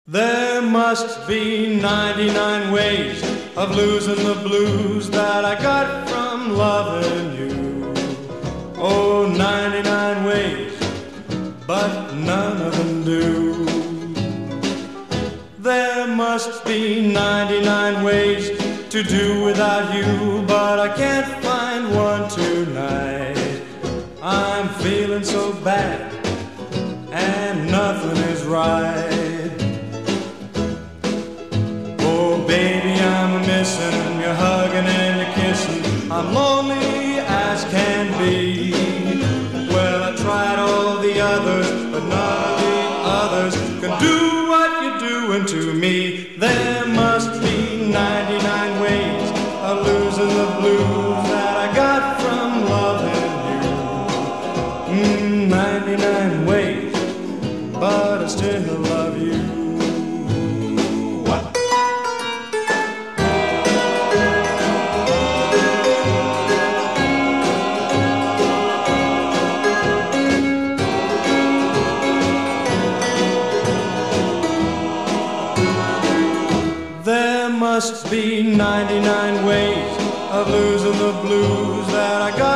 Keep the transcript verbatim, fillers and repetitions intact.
There must be ninety-nine ways of losing the blues that I got from loving you. Oh, ninety-nine ways, but none of them do. There must be ninety-nine ways to do without you, but I can't find one tonight. I'm feeling so bad, and nothing is right. Oh, baby, I'm missing your hugging and your kissing. I'm lonely as can be. Well, I tried all the others, but none of the others can do what you're doing to me. There must be ninety-nine ways of losing the blues that I got from loving you. Mm, ninety-nine ways, but I still love you. What? There must be ninety-nine ways of losing the blues that I got